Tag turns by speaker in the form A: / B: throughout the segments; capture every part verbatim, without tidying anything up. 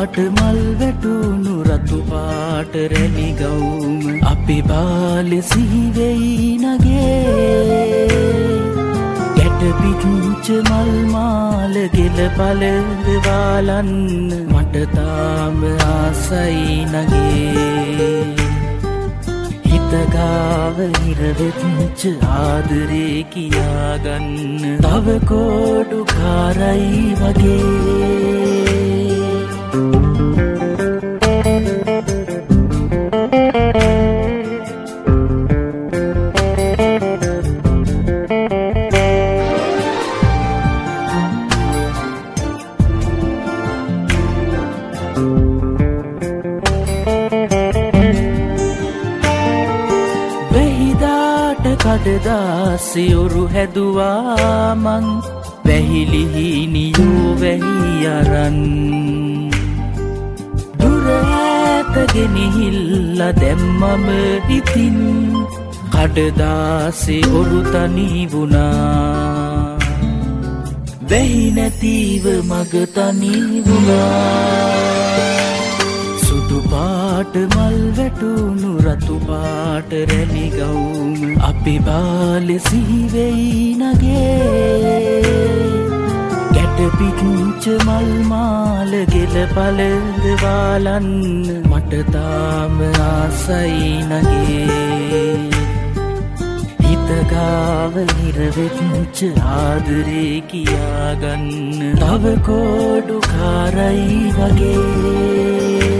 A: පාට මල් වැටුණු රතු පාට රැලි ගවුම අපි බාලේ සිහිවෙයි නගේ ගැට පිච්ච මල් මාල ගෙල පළඳ වාලන්න මට තාම ආසයි නගේ හිතගාව හිරවෙච්ච ආදරේ කියාගන්න තව කෝඩු කාරයි වගේ කඩදාසියොරු හැදුවා මං වැහිලිහිනියෝ වැහි අරන් දුර ඈත ගෙනහිල්ල දැම්මම ඉතින් කඩදාසියොරු තනි වුණා වැහි නැතිව මග තනි වුණා සුදු පාට මල් වැටුණු රතු පාට රැලි ගවුම අපි බාලේ සිහිවෙයි නගේ ගැට පිච්ච මල් මාල ගෙල පළඳ වාලන්න මට තාම ආසයි නගේ හිතගාව හිරවෙච්ච ආදරේ කියාගන්න තව කෝඩු කාරයි වගේ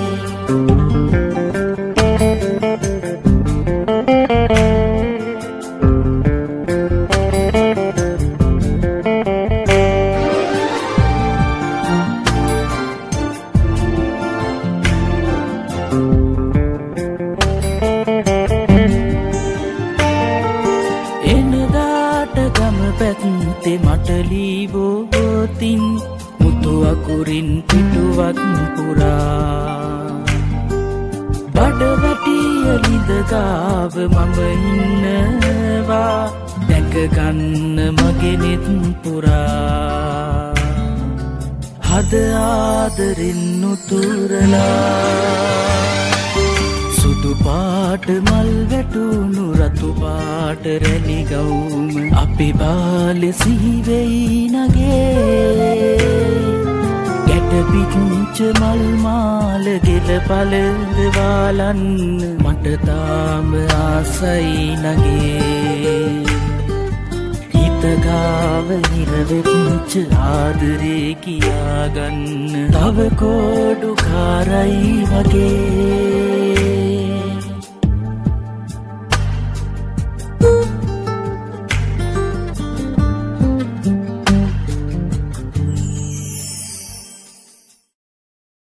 A: පැත්තේ මට ලීවෝතින් මුතු අකුරින් පිටුවක් පුරා බඩ වැටිය ලිඳ ගාව මම ඉන්නවා දැක ගන්න මගේ නෙත් පුරා හද ආදරෙන් උතුරලා සුදු පාට මල් වැටුණු රතු පාට රැලි ගවුම අපි බාලේ සිහිවෙයි නගේ ගැට පිච්ච මල් මාල ගෙල පළඳ වාලන්න මට තාම ආසයි නගේ හිතගාව හිරවෙච්ච ආදරේ කියාගන්න තව කෝඩු කාරයි වගේ